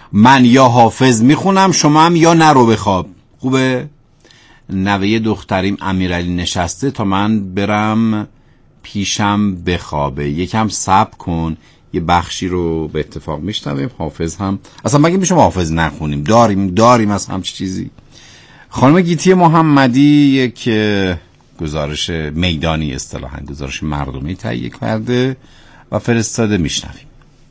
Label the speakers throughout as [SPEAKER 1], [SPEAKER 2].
[SPEAKER 1] من یا حافظ میخونم، شما هم یا نرو بخواب. خوبه؟ نوه دختریم امیرعلی نشسته تا من برم پیشم بخوابه. یکم صبر کن، یه بخشی رو به اتفاق میشنویم. حافظ هم اصلا مگه میشه حافظ نخونیم؟ داریم از همچی چیزی. خانم گیتی محمدی یک گزارش میدانی، اصطلاحاً گزارش مردمی تهیه کرده و فرستاده، میشنویم.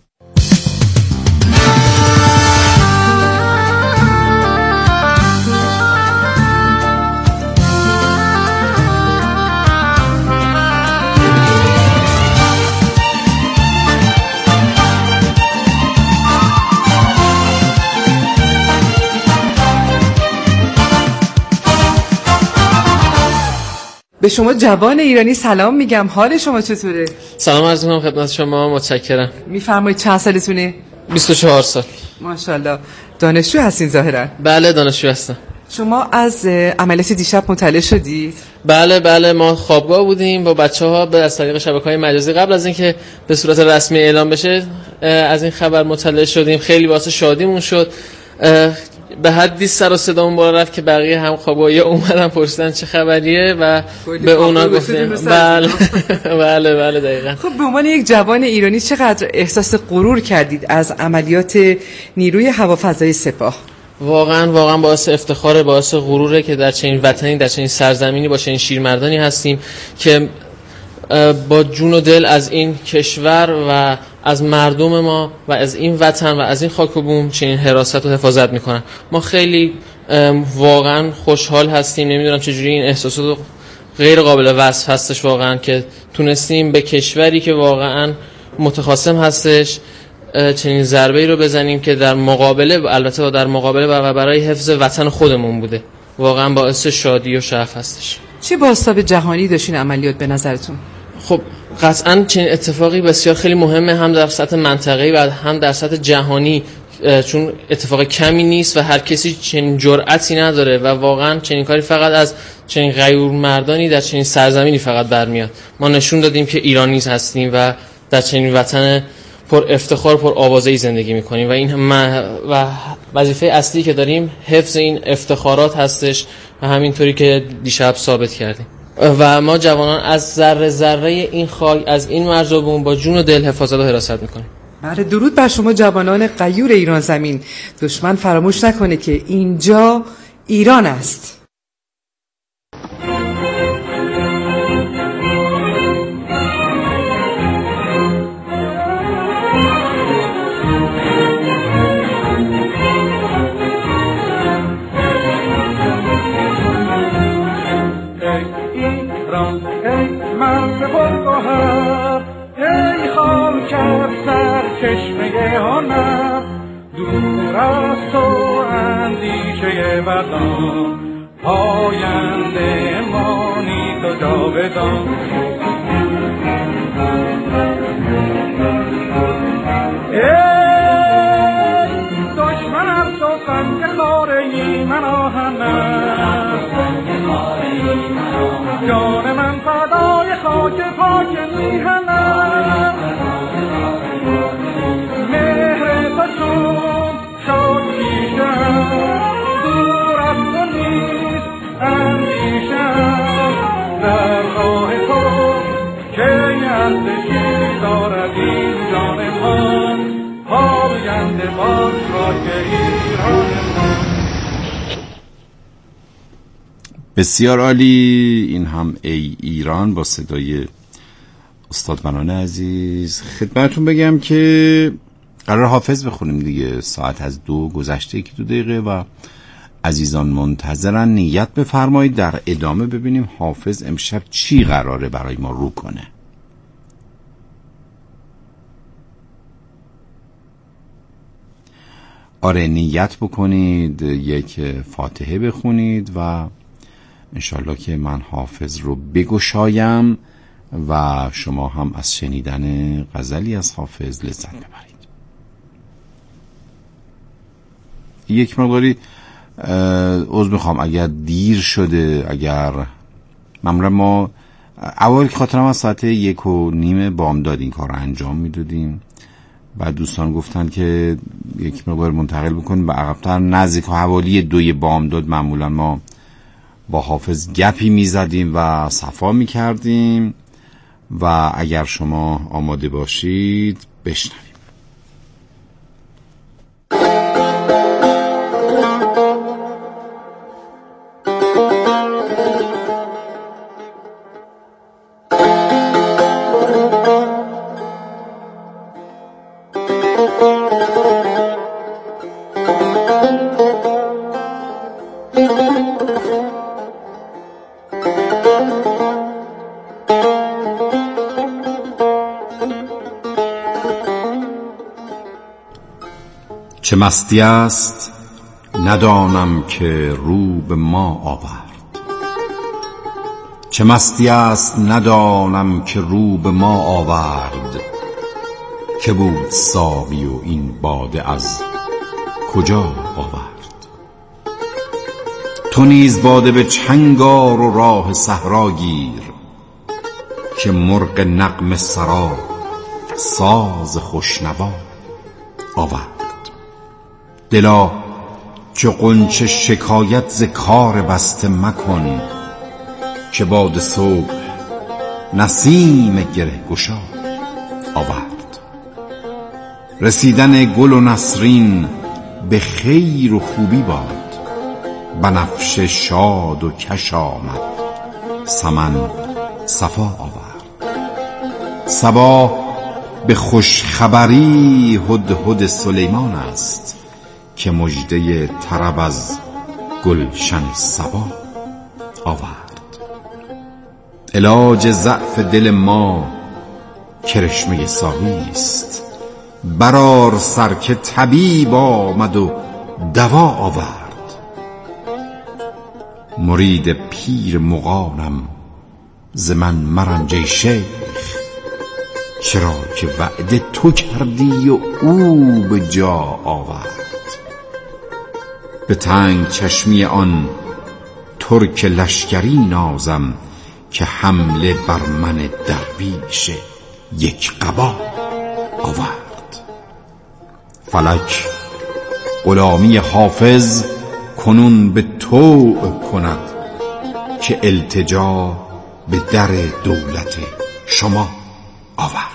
[SPEAKER 2] به شما جوان ایرانی سلام میگم. حال شما چطوره؟
[SPEAKER 3] سلام عرض می‌کنم خدمت شما. متشکرم.
[SPEAKER 2] میفرمایید چند سالتونه؟
[SPEAKER 3] 24 سال.
[SPEAKER 2] ماشاءالله. دانشجو هستین ظاهرا؟
[SPEAKER 3] بله دانشجو هستم.
[SPEAKER 2] شما از عملیات دیشب مطلع شدید؟
[SPEAKER 3] بله ما خوابگاه بودیم با بچه‌ها از طریق شبکه‌های مجازی. قبل از اینکه به صورت رسمی اعلام بشه از این خبر مطلع شدیم. خیلی واسه شادیمون شد. به حدی سر و صدامون بالا رفت که بقیه هم خوابگاهی اومدن پرسیدن چه خبریه و به اونا گفتیم بله دقیقاً.
[SPEAKER 2] خب به عنوان یک جوان ایرانی چقدر احساس غرور کردید از عملیات نیروی هوافضای سپاه؟
[SPEAKER 3] واقعا باعث افتخاره، باعث غروره که در چنین وطنی، در چنین سرزمینی با چنین شیرمردانی هستیم که با جون و دل از این کشور و از مردم ما و از این وطن و از این خاک و بوم چنین حراست و حفاظت میکنن. ما خیلی واقعا خوشحال هستیم. نمیدونم چجوری این احساسات غیر قابل وصف هستش واقعا که تونستیم به کشوری که واقعا متخاصم هستش چنین ضربه‌ای رو بزنیم که در مقابله، البته در مقابله و برای حفظ وطن خودمون بوده. واقعا باعث شادی و شرف هستش.
[SPEAKER 2] چه بازتاب جهانی داشتین عملیات به نظرتون؟
[SPEAKER 3] خب قطعاً چنین اتفاقی بسیار خیلی مهمه، هم در سطح منطقه‌ای و هم در سطح جهانی، چون اتفاق کمی نیست و هر کسی چنین جرأتی نداره و واقعاً چنین کاری فقط از چنین غیور مردانی در چنین سرزمینی فقط برمیاد. ما نشون دادیم که ایرانی هستیم و در چنین وطن پر افتخار، پر آوازه‌ای زندگی می‌کنیم و این و وظیفه اصلی که داریم حفظ این افتخارات هستش و همینطوری که دیشب ثابت کردیم. و ما جوانان از ذره ذره این خاک، از این مرزبون با جون و دل حفاظت و حراست میکنیم.
[SPEAKER 2] بله، درود بر شما جوانان غیور ایران زمین. دشمن فراموش نکنه که اینجا ایران است.
[SPEAKER 4] چشمه هنر دور از تو اندیشه بدان، پاینده مانی تو جاودان. ای دشمن از تو سنگ خاره‌ای من آهنم، جان من فدای خاک پاک میهنم. دور از تو نیست اندیشم، در راه تو که ارزشی دارد این جان ما، پاینده باد خاک ایران ما.
[SPEAKER 1] بسیار عالی. این هم ای ایران با صدای استاد منان عزیز. خدمتتون بگم که قرار حافظ بخونیم دیگه. ساعت از 2 گذشته 1-2 دقیقه و عزیزان منتظرن. نیت بفرمایید در ادامه ببینیم حافظ امشب چی قراره برای ما رو کنه. آره نیت بکنید، یک فاتحه بخونید و انشالله که من حافظ رو بگشایم و شما هم از شنیدن غزلی از حافظ لذت ببرید. یک مقداری عذر میخوام اگر دیر شده، اگر معمولا ما اول که خاطرم از ساعت 1:30 بامداد این کار رو انجام میدادیم و دوستان گفتن که یک مقدار منتقل بکنیم به عقب‌تر. نزدیک حوالی 2 بامداد معمولا ما با حافظ گپی میزدیم و صفا میکردیم و اگر شما آماده باشید بشنویم. چه مستی است ندانم که رو به ما آورد، چه مستی است ندانم که رو به ما آورد، که بود ساقی و این باده از کجا آورد. تو نیز باده به چنگار و راه صحرا گیر، که مرغ نغمه سرا ساز خوشنوا آورد. دلا چو غنچه شکایت ز کار بسته مکن، که باد صبح نسیم گره گشا آورد. رسیدن گل و نسرین به خیر و خوبی باد، بنفشه شاد و کش آمد سمن صفا آورد. صبا به خوشخبری هدهد سلیمان است، که مژده طرب از گلشن صبا آورد. علاج ضعف دل ما کرشمه ساقی است، برار سر که طبیب آمد و دوا آورد. مرید پیر مغانم ز من مرنج ای شیخ، چرا که وعده تو کردی و او به جا آورد. به تنگ چشمی آن ترک لشکری نازم، که حمله بر من درویش یک قبا آورد. فلک غلامی حافظ کنون به طوع کند، که التجا به در دولت شما آورد.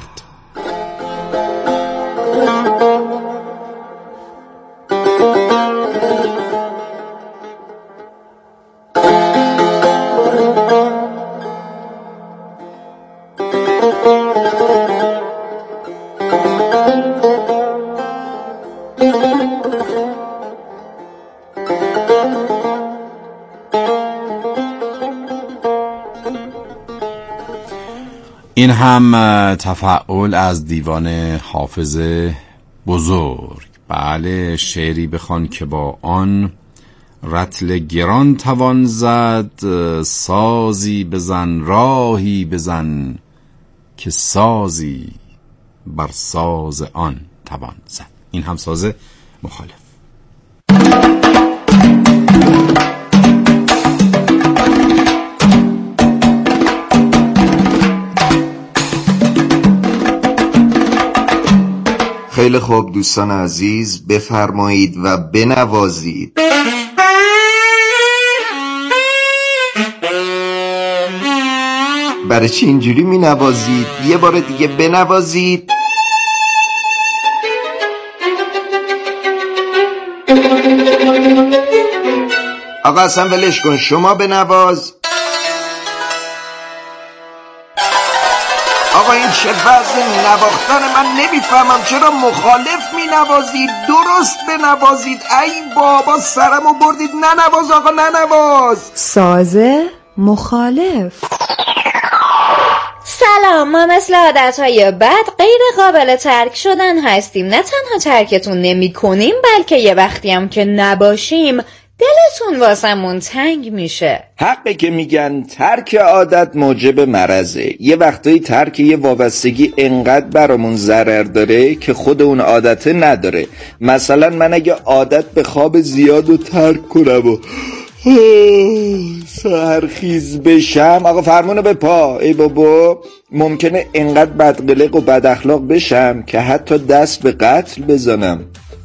[SPEAKER 1] این هم تفعول از دیوان حافظ بزرگ. بله، شعری بخوان که با آن رطل گران توان زد، سازی بزن راهی بزن، که سازی بر ساز آن توان زد. این هم ساز مخالف.
[SPEAKER 5] خیلی خوب دوستان عزیز، بفرمایید و بنوازید. برای چی اینجوری می نوازید؟ یه بار دیگه بنوازید. آقا اصلا ولش کن، شما بنواز. آقا این چه وضع نواختن؟ من نمیفهمم چرا مخالف مینوازید؟ درست بنوازید. ای بابا سرمو بردید. ننواز آقا، ننواز.
[SPEAKER 6] سازه مخالف.
[SPEAKER 7] سلام، ما مثل عادتهای بد غیر قابل ترک شدن هستیم. نه تنها ترکتون نمی کنیم، بلکه یه وقتی هم که نباشیم دلتون واسمون تنگ میشه.
[SPEAKER 5] حقه که میگن ترک عادت موجب مرضه. یه وقتایی ترک یه وابستگی انقدر برامون ضرر داره که خود اون عادته نداره. مثلا من اگه عادت به خواب زیاد رو ترک کنم و سحرخیز بشم. آقا فرمونو به پا. ای بابا ممکنه انقدر بدقلق و بد اخلاق بشم که حتی دست به قتل بزنم.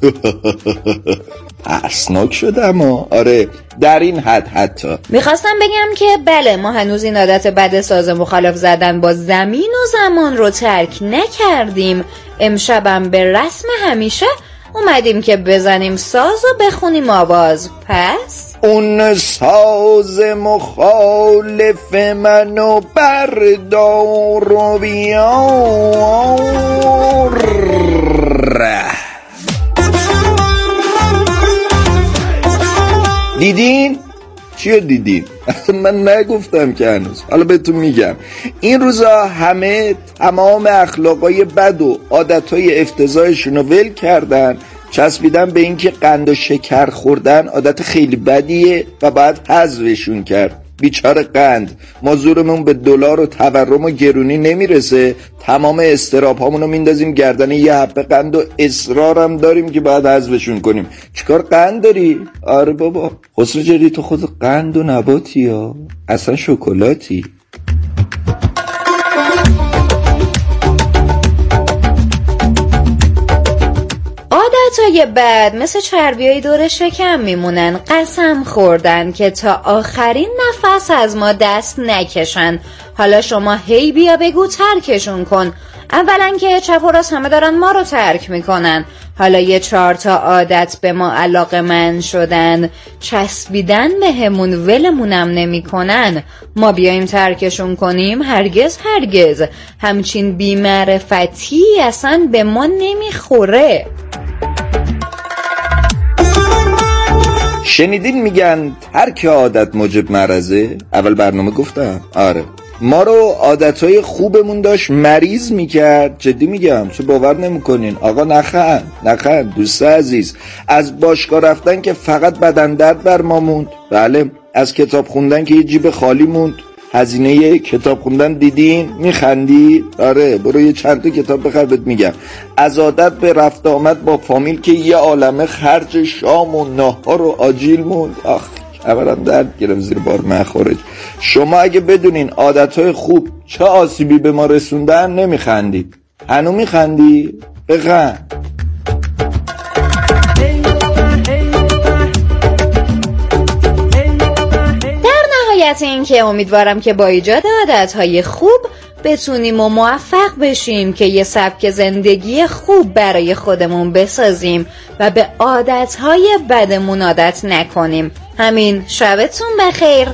[SPEAKER 5] ترسناک شدم. آره در این حد حتی.
[SPEAKER 7] میخواستم بگم که بله، ما هنوز این عادت بد ساز مخالف زدن با زمین و زمان رو ترک نکردیم. امشبم به رسم همیشه اومدیم که بزنیم ساز و بخونیم آواز. پس
[SPEAKER 5] اون ساز مخالف منو بردار و بیار. دیدین؟ چیو دیدین؟ من نگفتم که هنوز. حالا بهتون میگم. این روزا همه تمام اخلاقای بد و عادتهای افتضاحشون رو ول کردن، چسبیدن به این که قند و شکر خوردن عادت خیلی بدیه و باید حذفشون کرد. بیچاره قند. ما زورمون به دلار و تورم و گرونی نمیرسه، تمام استراب هامونو میندازیم گردن یه حبه قند و اصرارم داریم که باید حذفشون کنیم. چیکار قند داری؟ آره بابا خسرو جری تو خود قند و نباتی یا اصلا شکلاتی.
[SPEAKER 7] عادتهای بد مثل چربیای دور شکم میمونن. قسم خوردن که تا آخرین نفس از ما دست نکشن. حالا شما هی بیا بگو ترکشون کن. اولا که چپ و راست همه دارن ما رو ترک میکنن. حالا یه 4 تا عادت به ما علاقه‌مند شدن، چسبیدن به همون، ولمونم نمی کنن. ما بیایم ترکشون کنیم؟ هرگز هرگز. همچین بی‌معرفتی اصلا به ما نمیخوره.
[SPEAKER 5] شنیدین میگن ترک عادت موجب مرضه؟ اول برنامه گفتم. آره ما رو عادتهای خوبمون داشت مریض میکرد. جدی میگم، چه باور نمیکنین. آقا نخند دوست عزیز. از باشگاه رفتن که فقط بدن درد بر ما موند. بله از کتاب خوندن که یه جیب خالی موند. هزینه کتاب خوندن دیدین؟ میخندی؟ آره برو یه چند تا کتاب بخر بهت میگم. از عادت به رفت آمد با فامیل که یه عالمه خرج شام و ناهار و آجیل موند. آخ اولم درد گرفت زیر بار مخارج. شما اگه بدونین عادتهای خوب چه آسیبی به ما رسوندن نمیخندید. هنو میخندی؟ بخند.
[SPEAKER 7] این که امیدوارم که با ایجاد عادتهای خوب بتونیم و موفق بشیم که یه سبک زندگی خوب برای خودمون بسازیم و به عادتهای بدمون عادت نکنیم. همین. شبتون بخیر.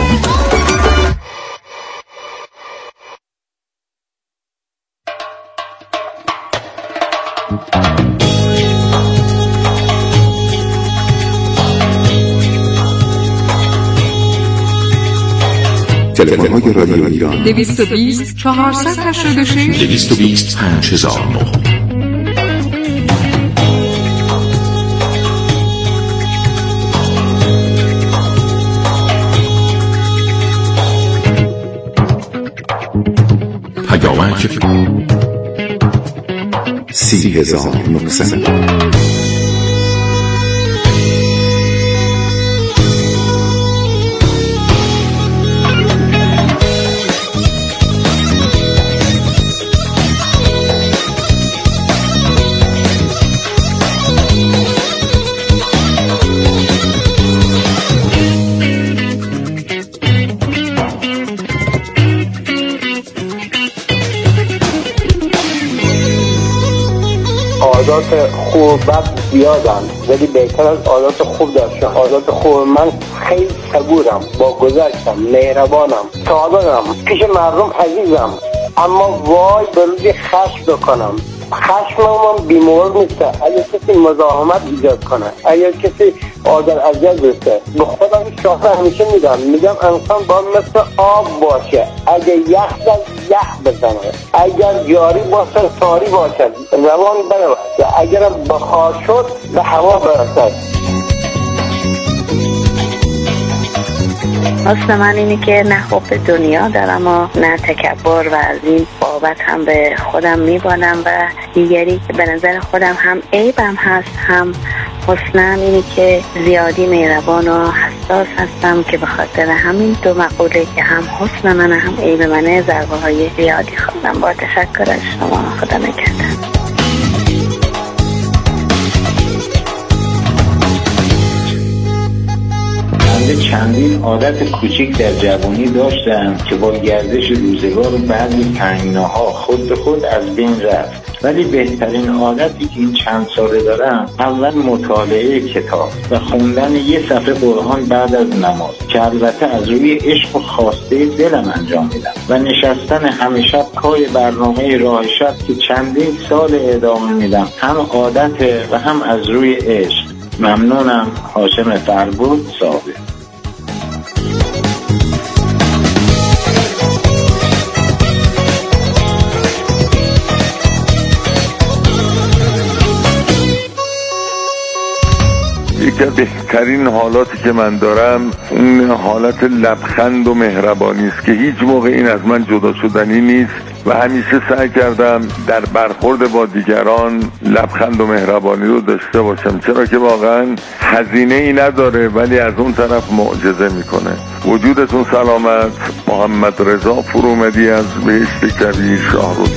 [SPEAKER 8] تلفن‌های رادیو ایران
[SPEAKER 2] 220 486
[SPEAKER 8] 220 5009. پیامک 30900.
[SPEAKER 9] عادات خوب بد زیادن ولی بهتر از عادات خوب داشتن. عادات خوب من خیلی صبورم، با گذشتم، مهربانم، ساده‌ام، پیش مردم عزیزم. اما وای به روزی خشم بکنم. خشمم بیمورد نیست. اگر کسی مزاحمت ایجاد کنه، اگر کسی آدم اذیت بشه، به خودم شاخه همیشه میگم انسان باید مثل آب باشه. اگر یخ بزنه، اگر جاری باشه ساری باشه، روان برسه، اگر بخار شد به هوا برسه.
[SPEAKER 10] اصلا من اینی که نه خوب دنیا دارم و نه تکبر و از این بابت هم به خودم میبانم و دیگری که به نظر خودم هم عیبم هست هم حسنم اینه که زیادی مهربان و حساس هستم که به خاطر همین دو مقوله که هم حسن من هم عیب منه ضربه های زیادی خوردم. با تشکر از شما، خدا نگهدار.
[SPEAKER 11] چندین عادت کوچیک در جوانی داشتم که با گردش روزگار و بعضی تنگناها خود به خود از بین رفت، ولی بهترین عادتی که این چند ساله دارم اول مطالعه کتاب و خوندن یه صفحه قرآن بعد از نماز که البته از روی عشق و خواسته دلم انجام میدم و نشستن همه شب پای برنامه راه شب که چندین سال ادامه میدم، هم عادته و هم از روی عشق. ممنونم. هاشم فربود، صاحب.
[SPEAKER 12] یکی از بهترین حالاتی که من دارم این حالت لبخند و مهربانی است که هیچ موقع این از من جدا شدنی نیست و همیشه سعی کردم در برخورد با دیگران لبخند و مهربانی رو داشته باشم، چرا که واقعا هزینه ای نداره ولی از اون طرف معجزه میکنه. وجودتون سلامت. محمد رضا فرومدی از بهشت کبیر، شاهرود.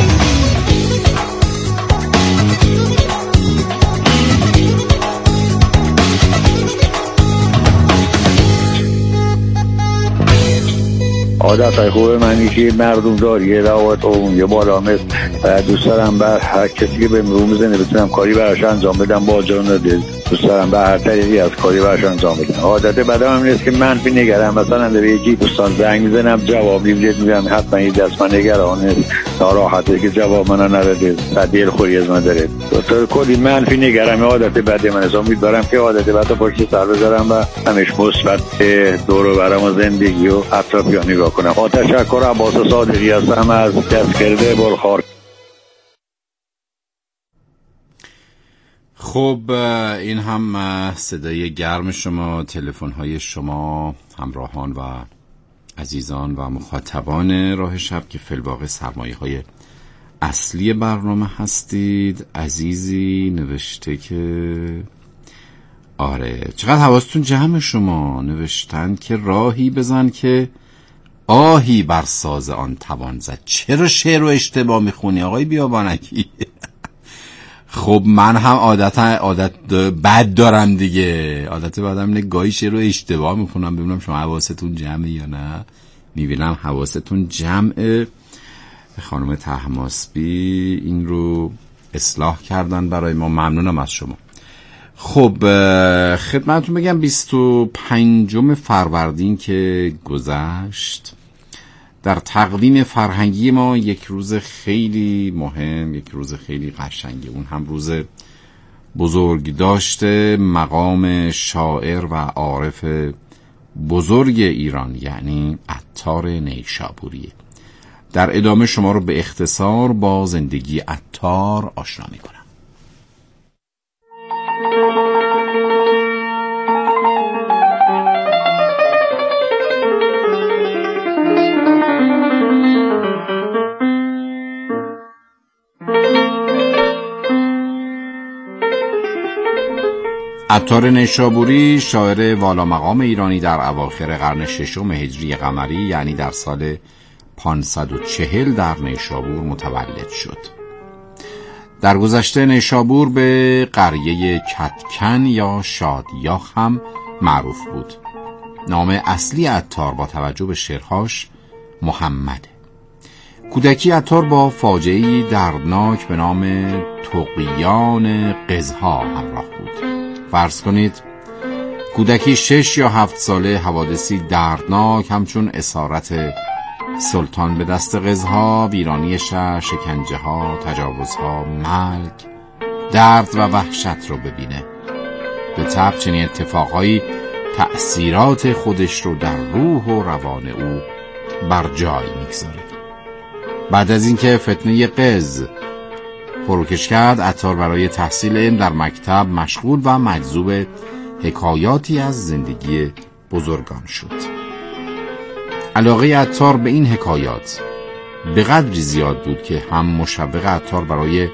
[SPEAKER 13] عادت خوب منی که مردم داری روابط اون یه بالا مثل دوست دارم بر هر کسی که به رو میزنه بتونم کاری براش انجام بدم با جان و دل. دوست دارم به هر طریقی از کاری براش انجام بدم. عادت بعدم هم نیست که منفی نگرم، مثلا به یکی دوستان زنگ میزنم جواب نمیدم، حتما این دست من نگرانه ناراحته که جواب منو نداده، دل خوری از من داره. تو کلی منفی نگرم. عادت بعد من از امیدوارم که عادت بعد پشت سر بذارم و همیشه مثبت دور و برم و زندگی و اطرافیان نگاه کنم. تشکر. عباس صادقی هستم از دستگرد بلخار.
[SPEAKER 1] خب این هم صدای گرم شما، تلفن‌های شما همراهان و عزیزان و مخاطبان راه شب که فی الواقع سرمایه‌های اصلی برنامه هستید. عزیزی نوشته که آره چقدر حواستون جمع، شما نوشتن که راهی بزن که آهی بر ساز آن توان زد. چرا شعر رو اشتباه میخونی آقای بیابانکی؟ خب من هم عادت بد دارم دیگه. عادت بعدم نگاهی شعر رو اشتباه میخونم، ببینم شما حواستون جمعه یا نه. میبینم حواستون جمعه. خانم طهماسبی این رو اصلاح کردن برای ما، ممنونم از شما. خب خدمتتون بگم 25 فروردین که گذشت در تقویم فرهنگی ما یک روز خیلی مهم، یک روز خیلی قشنگه. اون هم روز بزرگ داشته مقام شاعر و عارف بزرگ ایران، یعنی عطار نیشابوریه. در ادامه شما رو به اختصار با زندگی عطار آشنا می‌کنم. عطار نیشابوری شاعر والا مقام ایرانی در اواخر قرن ششم هجری قمری، یعنی در سال 540 در نیشابور متولد شد. در گذشته نیشابور به قریه کتکن یا شادیاخ هم معروف بود. نام اصلی عطار با توجه به شعرهاش محمده. کودکی عطار با فاجعه‌ای دردناک به نام طغیان قزها همراه بود. فرض کنید کودکی 6 یا 7 ساله حوادثی دردناک همچون اسارت سلطان به دست قزها، ویرانی شهر، شکنجه ها، تجاوزها، مرگ، درد و وحشت رو ببینه. به طبع چنین اتفاقهایی تأثیرات خودش رو در روح و روان او بر جای میگذاره. بعد از اینکه فتنه قز فروکش کرد، عطار برای تحصیل علم در مکتب مشغول و مجذوب حکایاتی از زندگی بزرگان شد. علاقه عطار به این حکایات به قدری زیاد بود که هم مشوق عطار برای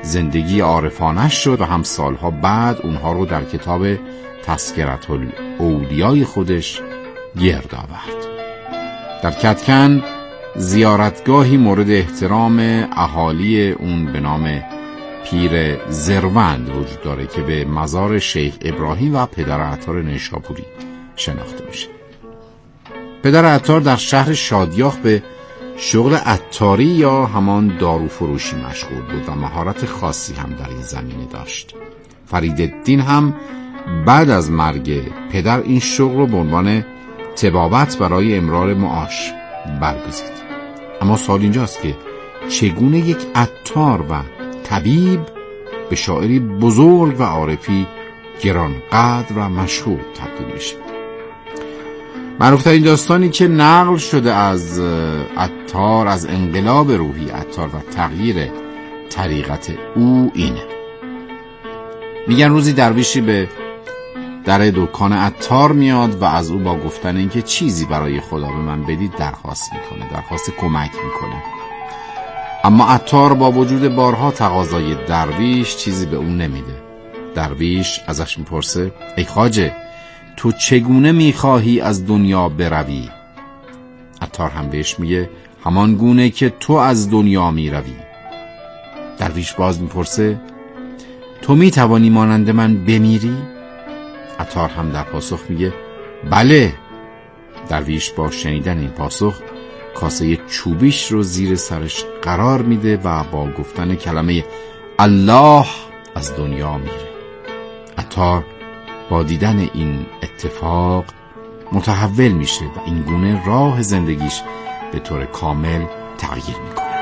[SPEAKER 1] زندگی عارفانش شد و هم سالها بعد اونها رو در کتاب تذکرة الاولیای خودش گرد آورد. در کدکن زیارتگاهی مورد احترام اهالی اون به نام پیر زروند وجود داره که به مزار شیخ ابراهیم و پدر عطار نیشابوری شناخته میشه. پدر عطار در شهر شادیاخ به شغل عطاری یا همان داروفروشی مشغول بود و مهارت خاصی هم در این زمینه داشت. فریدالدین هم بعد از مرگ پدر این شغل رو به عنوان طبابت برای امرار معاش برگزید. اما سوال اینجاست که چگونه یک عطار و طبیب به شاعری بزرگ و عارفی گرانقدر و مشهور تبدیل میشه؟ معروفترین داستانی که نقل شده از عطار، از انقلاب روحی عطار و تغییر طریقت او اینه. میگن روزی درویشی به در دکان عطار میاد و از او با گفتن اینکه چیزی برای خدا به من بدید درخواست میکنه، درخواست کمک میکنه. اما عطار با وجود بارها تقاضای درویش چیزی به اون نمیده. درویش ازش میپرسه ای خواجه تو چگونه میخواهی از دنیا بروی؟ عطار هم بهش میگه همان گونه که تو از دنیا میروی. درویش باز میپرسه تو میتوانی مانند من بمیری؟ عطار هم در پاسخ میگه بله. درویش با شنیدن این پاسخ کاسه چوبیش رو زیر سرش قرار میده و با گفتن کلمه الله از دنیا میره. عطار با دیدن این اتفاق متحول میشه و این گونه راه زندگیش به طور کامل تغییر میکنه.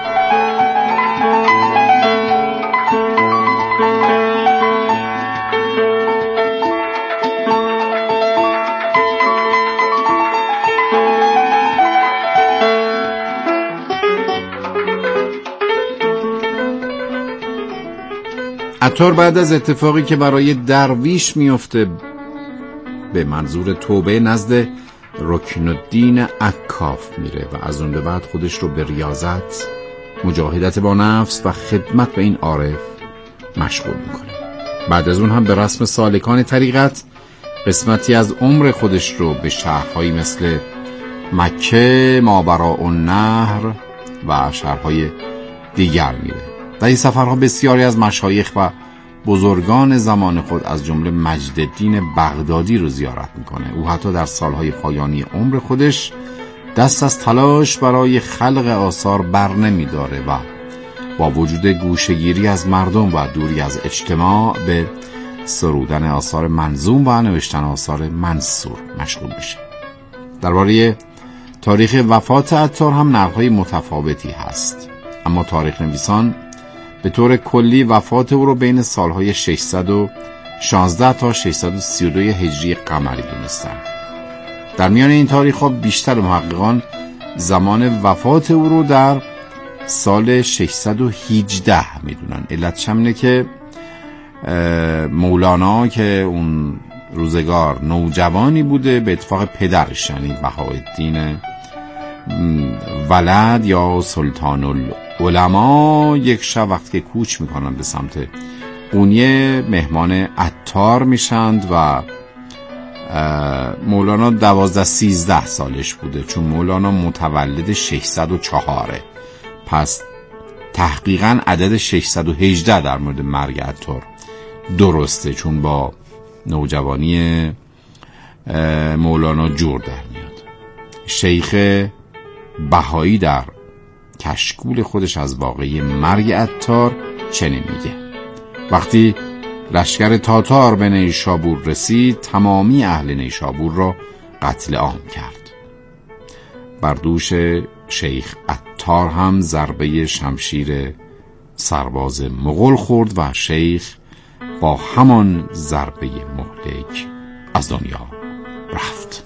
[SPEAKER 1] عطار بعد از اتفاقی که برای درویش میفته به منظور توبه نزد رکن الدین عکاف میره و از اون به بعد خودش رو به ریاضت، مجاهدت با نفس و خدمت به این عارف مشغول میکنه. بعد از اون هم به رسم سالکان طریقت قسمتی از عمر خودش رو به شهرهایی مثل مکه، ماوراء النهر و شهرهای دیگر میره. در این سفرها بسیاری از مشایخ و بزرگان زمان خود از جمله مجدالدین بغدادی رو زیارت میکنه. او حتی در سالهای پایانی عمر خودش دست از تلاش برای خلق آثار بر نمیداره و با وجود گوشه‌گیری از مردم و دوری از اجتماع به سرودن آثار منظوم و نوشتن آثار منثور مشغول میشه. درباره تاریخ وفات عطار هم نقل‌های متفاوتی هست، اما تاریخ نویسان به طور کلی وفات او رو بین سالهای 616 تا 632 هجری قمری دونستن. در میان این تاریخ‌ها بیشتر محققان زمان وفات او رو در سال 618 میدونن. علتش اینه که مولانا که اون روزگار نوجوانی بوده، به اتفاق پدرش یعنی بهاءالدین ولد یا سلطان العلماء یک شب وقتی که کوچ میکنن به سمت قونیه مهمان عطار میشند و مولانا 12-13 سالش بوده، چون مولانا متولد 604 پس تحقیقا عدد 618 در مورد مرگ عطار درسته، چون با نوجوانی مولانا جور در میاد. شیخ بهایی در کشکول خودش از واقعی مرگ عطار چنین میگه: وقتی لشکر تاتار به نیشابور رسید تمامی اهل نیشابور را قتل عام کرد. بر دوش شیخ عطار هم ضربه شمشیر سرباز مغول خورد و شیخ با همان ضربه مهلک از دنیا رفت.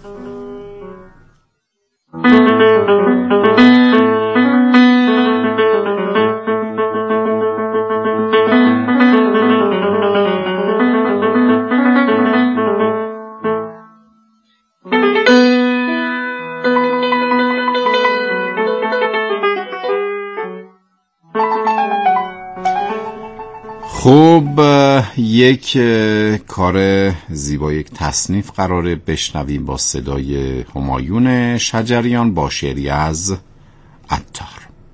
[SPEAKER 1] یک کار زیبا، یک تصنیف قراره بشنویم با صدای همایون شجریان با شعری از عطار.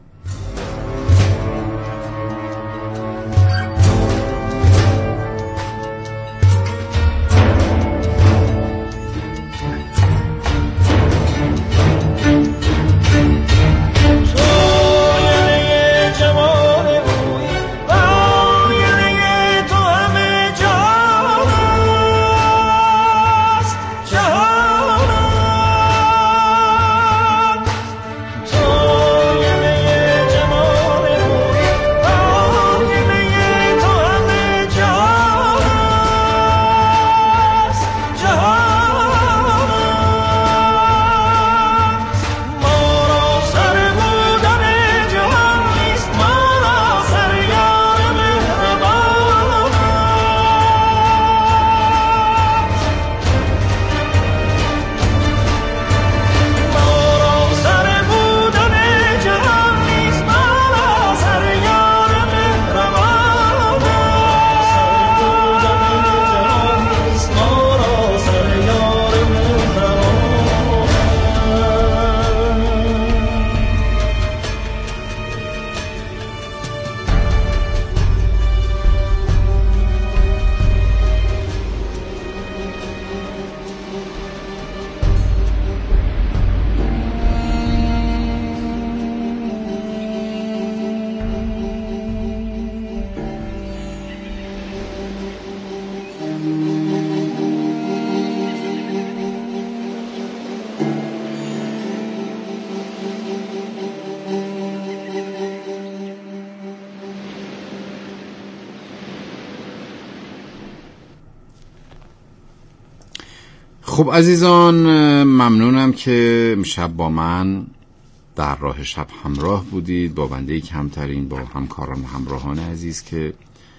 [SPEAKER 1] خب عزیزان، ممنونم که امشب با من در راه شب همراه بودید، با بنده کمترین، با همکاران و همراهان عزیز که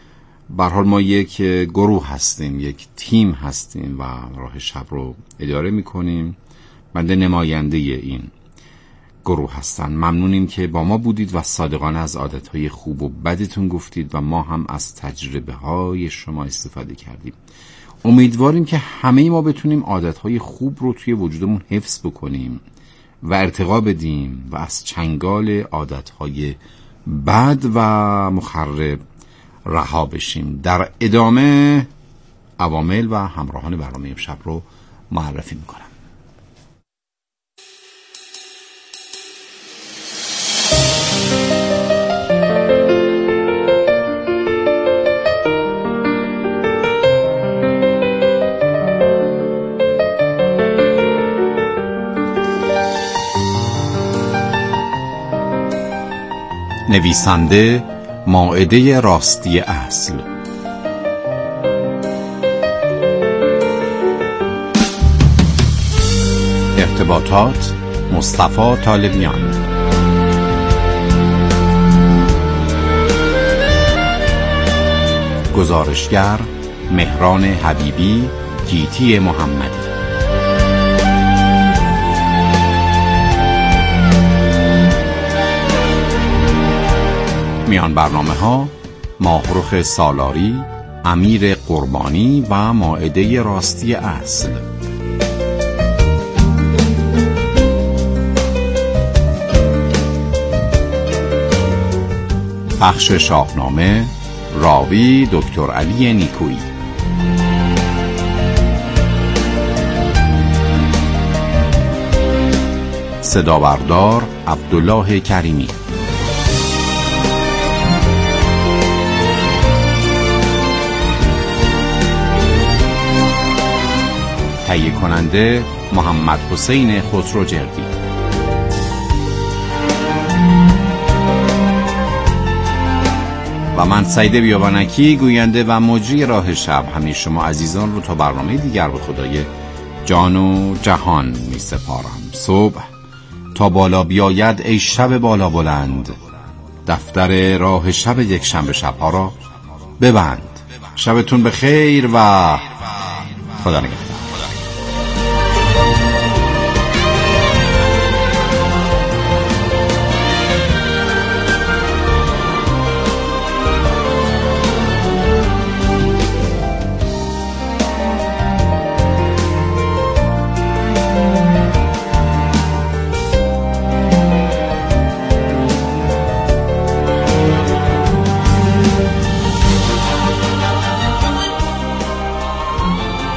[SPEAKER 1] به هر حال ما یک گروه هستیم، یک تیم هستیم و راه شب رو اداره میکنیم. بنده نماینده این گروه هستم. ممنونیم که با ما بودید و صادقانه از عادتهای خوب و بدتون گفتید و ما هم از تجربه های شما استفاده کردیم. امیدواریم که همه ما بتونیم عادتهای خوب رو توی وجودمون حفظ بکنیم و ارتقا بدیم و از چنگال عادتهای بد و مخرب رها بشیم. در ادامه عوامل و همراهان برنامه امشب رو معرفی میکنم. نویسنده مائده راستی اصل، ارتباطات مصطفی طالبیان، گزارشگر مهران حبیبی، گیتی محمدی. میان برنامه ها ماهرخ سالاری، امیر قربانی و مائده راستی اصل. پخش شاهنامه راوی دکتر علی نیکویی. صدا بردار عبدالله کریمی. تهیه کننده محمد حسین خسروجردی. و من سعید بیابانکی، گوینده و مجری راه شب، همه شما عزیزان رو تا برنامه دیگر به خدای جان و جهان می سپارم. صبح تا بالا بیاید ای شب بالا بلند، دفتر راه شب یک شنبه شبها را ببند. شبتون بخیر و خدا نگهدار.